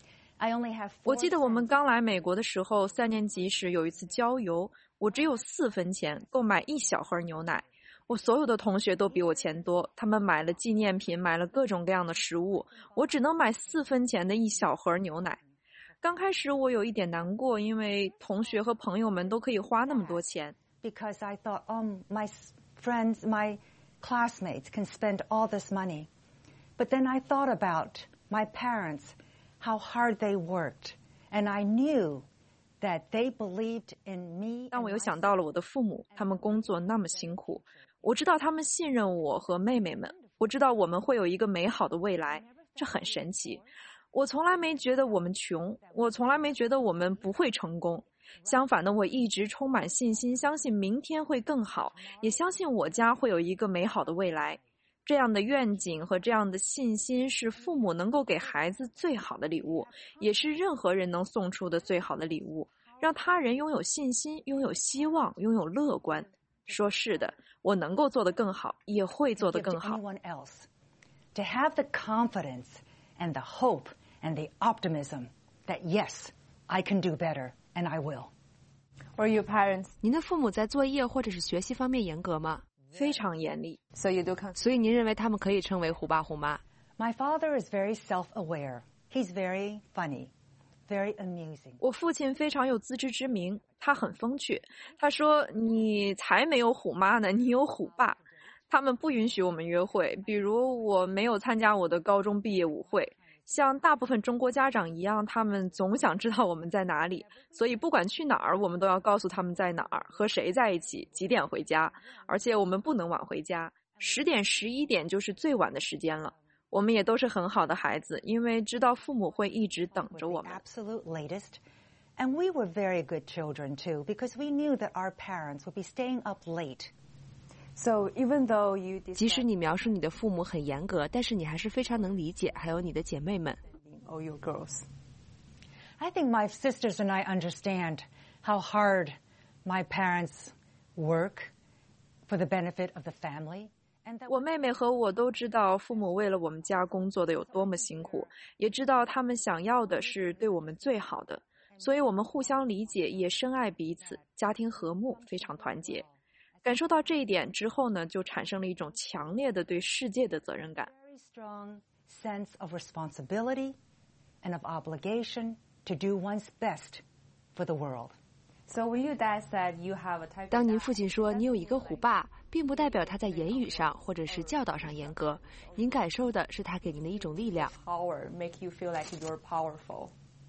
I only have
我记得我们刚来美国的时候，3年级时有一次郊游，我只有4分钱购买1小盒牛奶。我所有的同学都比我钱多，他们买了纪念品，买了各种各样的食物，我只能买4分钱的1小盒牛奶。刚开始我有一点难过，因为同学和朋友们都可以花那么多钱。
Because I thought, my friends, my classmates can spend all this money. But then I thought about my parents, how hard they worked, and I knew that they believed in me.
但我又想到了我的父母，他们工作那么辛苦，我知道他们信任我和妹妹们，我知道我们会有一个美好的未来，这很神奇。我从来没觉得我们穷，我从来没觉得我们不会成功。相反的，我一直充满信心，相信明天会更好，也相信我家会有一个美好的未来。这样的愿景和这样的信心是父母能够给孩子最好的礼物，也是任何人能送出的最好的礼物，让他人拥有信心，拥有希望，拥有乐观。说是的，我能够做得更好，也会做得更好。
To have the confidence and the hope and the optimism that yes, I can do better and I will.
Were your parents? 您的父母在作业或者是学习方面严格吗？
非常严厉。
所以您认为他们可以称为虎爸虎妈？
My father is very self-aware. He's very funny, very amusing.
我父亲非常有自知之明，他很风趣。他说：“你才没有虎妈呢，你有虎爸。”他们不允许我们约会，比如我没有参加我的高中毕业舞会。像大部分中国家长一样，他们总想知道我们在哪里，所以不管去哪儿，我们都要告诉他们在哪儿，和谁在一起，几点回家，而且我们不能晚回家，10点、11点就是最晚的时间了。我们也都是很好的孩子，因为知道父母会一直等着我们。
Absolute latest, and we were very good children too, because we knew that our parents would be staying up late.
So even though you 即使你描述你的父母很严格，但是你还是非常能理解，还有你的姐妹们。
Oh, your girls. I think my sisters and I understand how hard my parents work for the benefit of the family.
我妹妹和我都知道父母为了我们家工作的有多么辛苦，也知道他们想要的是对我们最好的，所以我们互相理解，也深爱彼此，家庭和睦，非常团结。感受到这一点之后呢，就产生了一种强烈的对世界的责任感。
Very strong sense of responsibility and of obligation to do one's best for the world.
So when your dad said you have a type. 当您父亲说你有一个虎爸，并不代表他在言语上或者是教导上严格，您感受的是他给您的一种力量。
Power make you feel like you're powerful.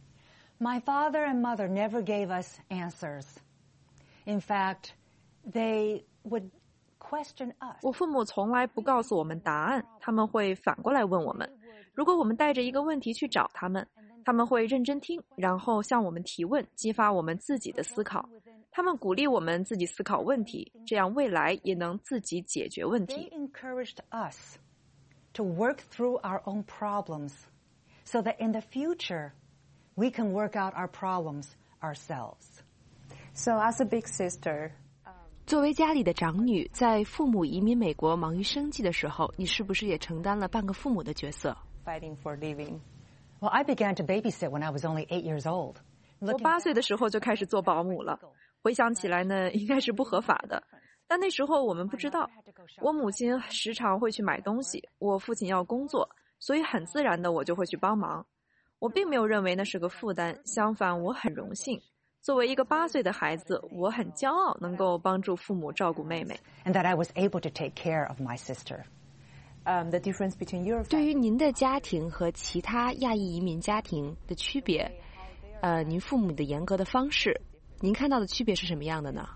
My father and mother never gave us answers. In fact, they would question us.
我父母从来不告诉我们答案，他们会反过来问我们。如果我们带着一个问题去找他们，他们会认真听，然后向我们提问，激发我们自己的思考。他们鼓励我们自己思考问题，这样未来也能自己解决问题。
They encouraged us to work through our own problems, so that in the future we can work out our problems ourselves.
So as a big sister. 作为家里的长女，在父母移民美国忙于生计的时候，你是不是也承担了半个父母的角色
？Fighting for living. Well, I began to babysit when I was only 8 years old.
我8岁的时候就开始做保姆了。回想起来呢，应该是不合法的，但那时候我们不知道。我母亲时常会去买东西，我父亲要工作，所以很自然的我就会去帮忙。我并没有认为那是个负担，相反，我很荣幸。作为一个8岁的孩子，我很骄傲能够帮助父母照顾妹妹。
And that I was able to take care of my sister.
The difference between your 对于您的家庭和其他亚裔移民家庭的区别，您父母的严格的方式，您看到的区别是什么样的呢？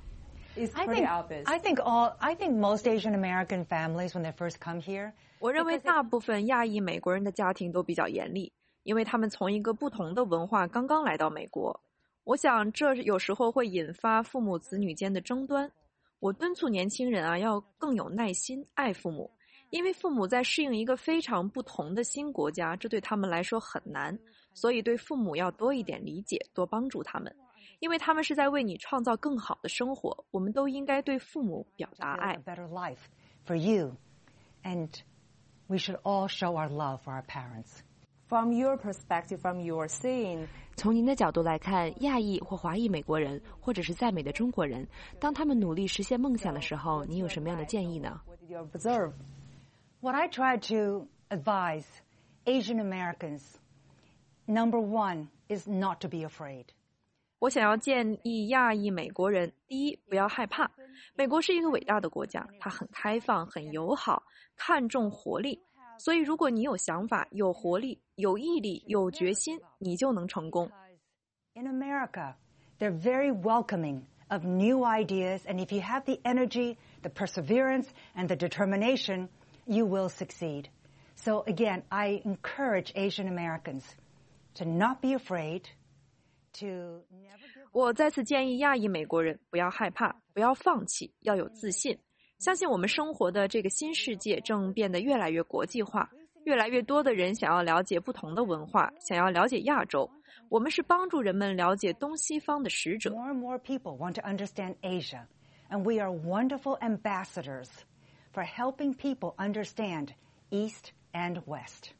I think most Asian American families when they first come here.
我认为大部分亚裔美国人的家庭都比较严厉，因为他们从一个不同的文化刚刚来到美国。我想这有时候会引发父母子女间的争端。我敦促年轻人啊，要更有耐心，爱父母，因为父母在适应一个非常不同的新国家，这对他们来说很难，所以对父母要多一点理解，多帮助他们，因为他们是在为你创造更好的生活。我们都应该对父母表达爱。
For you, and we should all show our love for our parents.
From your perspective, from your seeing. 从您的角度来看，亚裔或华裔美国人，或者是在美的中国人，当他们努力实现梦想的时候，您有什么样的建议呢？
What I try to advise Asian Americans, number one, is not to be afraid.
我想要建议亚裔美国人，第一，不要害怕。美国是一个伟大的国家，它很开放，很友好，看重活力。所以如果你有想法，有活力，有毅力，有决心，你就能成功。
In America, They're very welcoming of new ideas, and if you have the energy, the perseverance, and the determination, you will succeed. So again, I encourage Asian Americans to not be afraid, to never give up.
我再次建议亚裔美国人不要害怕，不要放弃，要有自信，相信我们生活的这个新世界正变得越来越国际化，越来越多的人想要了解不同的文化，想要了解亚洲。我们是帮助人们了解东西方的使者。
More and more people want to understand Asia, and we are wonderful ambassadors for helping people understand East and West.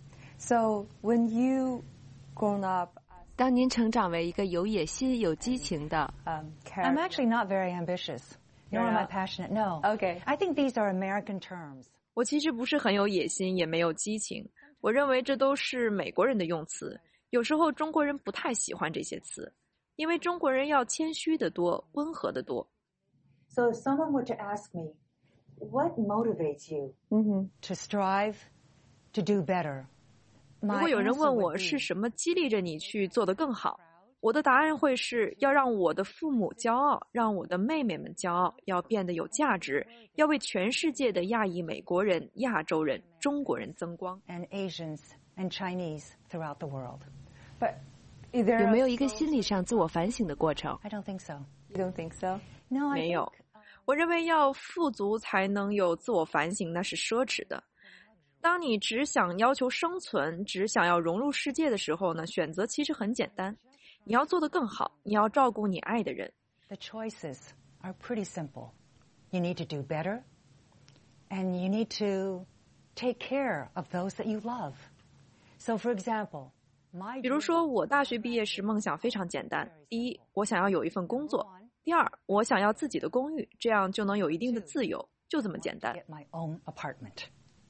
So when you grown up,
当您成长为一个有野心、有激情的
，I'm actually not very ambitious, nor am I passionate. No.
Okay.
I think these are American terms.
我其实不是很有野心，也没有激情。我认为这都是美国人的用词。有时候中国人不太喜欢这些词，因为中国人要谦虚得多，温和得多。
So if someone were to ask me, what motivates you
to strive to do better?
如果有人问我是什么激励着你去做得更好，我的答案会是要让我的父母骄傲，让我的妹妹们骄傲，要变得有价值，要为全世界的亚裔美国人、亚洲人、中国人增光。
And Asians and Chinese throughout the world.
But
有没有一个心理上自我反省的过程
I don't think so.
You don't think so?
No, I
没有。我认为要富足才能有自我反省，那是奢侈的。当你只想要求生存，只想要融入世界的时候呢，选择其实很简单。你要做得更好，你要照顾你爱的人。
The choices are pretty simple. You need to do better, and you need to take care of those that you love. So, for example,
比如说，我大学毕业时梦想非常简单：第一，我想要有一份工作；第二，我想要自己的公寓，这样就能有一定的自由，就这么简单。
Get my own apartment,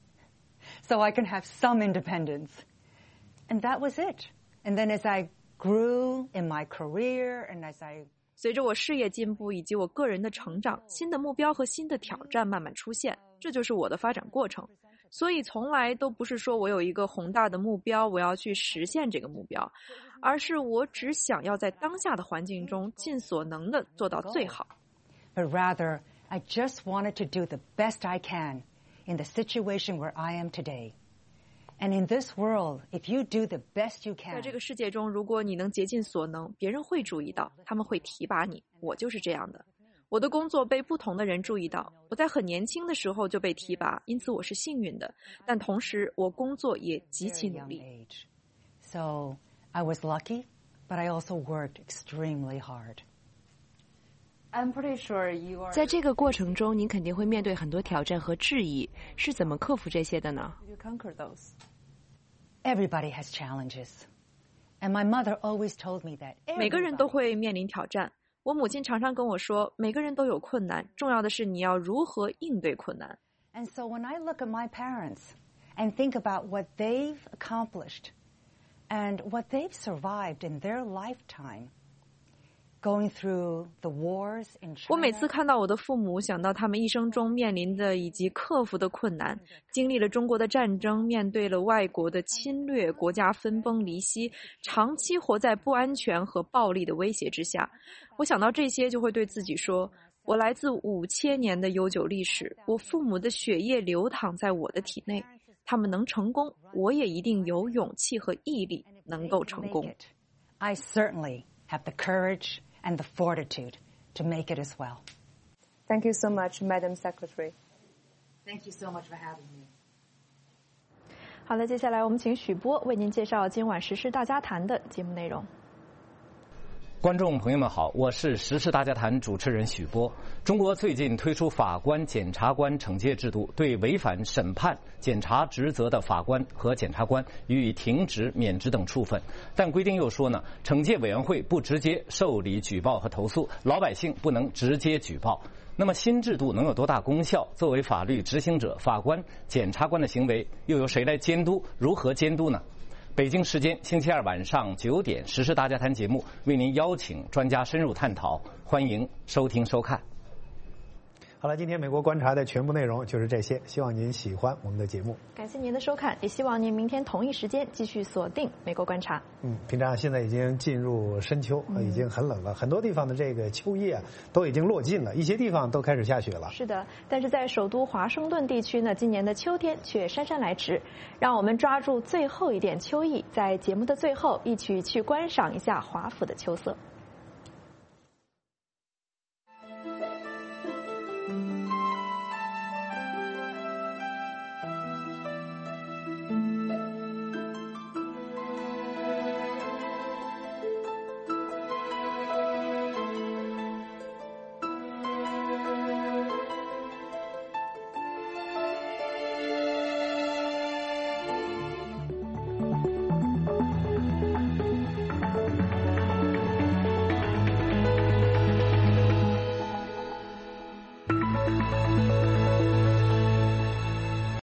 so I can have some independence, and that was it. And then as I grew in my career, and as I
随着我事业进步以及我个人的成长，新的目标和新的挑战慢慢出现，这就是我的发展过程。所以从来都不是说我有一个宏大的目标，我要去实现这个目标，而是我只想要在当下的环境中尽所能的做到最好。
But rather, I just wanted to do the best I can in the situation where I am today. And in this world, if you do the best you can,
在这个世界中，如果你能竭尽所能，别人会注意到，他们会提拔你。我就是这样的。我的工作被不同的人注意到，我在很年轻的时候就被提拔，因此我是幸运的。但同时，我工作也极其努力。
So I was lucky, but I also worked extremely hard.
I'm pretty sure you are.
在这个过程中，您肯定会面对很多挑战和质疑，是怎么克服这些的呢？
You conquer those.
Everybody has challenges, and my mother always told me that.
每个人都会面临挑战。我母亲常常跟我说，每个人都有困难，重要的是你要如何应对困难。
And so when I look at my parents and think about what they've accomplished and what they've survived in their lifetime, going through the wars in China.
我每次看到我的父母，想到他们一生中面临的以及克服的困难，经历了中国的战争，面对了外国的侵略，国家分崩离析，长期活在不安全和暴力的威胁之下。我想到这些，就会对自己说，我来自5000年的悠久历史，我父母的血液流淌在我的体内，他们能成功，我也一定有勇气和毅力能够成功。
I certainly have the courage and the fortitude to make it as well.
Thank you so much, Madam Secretary.
Thank you so much for having me.
好了，接下来我们请许波为您介绍今晚时事大家谈的节目内容。
观众朋友们好，我是时事大家谈主持人许波。中国最近推出法官、检察官惩戒制度，对违反审判、检察职责的法官和检察官予以停职、免职等处分。但规定又说呢，惩戒委员会不直接受理举报和投诉，老百姓不能直接举报。那么新制度能有多大功效？作为法律执行者，法官、检察官的行为又由谁来监督？如何监督呢？北京时间星期二晚上9点，时事大家谈节目为您邀请专家深入探讨，欢迎收听收看。
好了，今天美国观察的全部内容就是这些，希望您喜欢我们的节目。
感谢您的收看，也希望您明天同一时间继续锁定美国观察。
平常现在已经进入深秋，已经很冷了，很多地方的这个秋叶都已经落尽了，一些地方都开始下雪了。
是的，但是在首都华盛顿地区呢，今年的秋天却姗姗来迟。让我们抓住最后一点秋意，在节目的最后一起去观赏一下华府的秋色。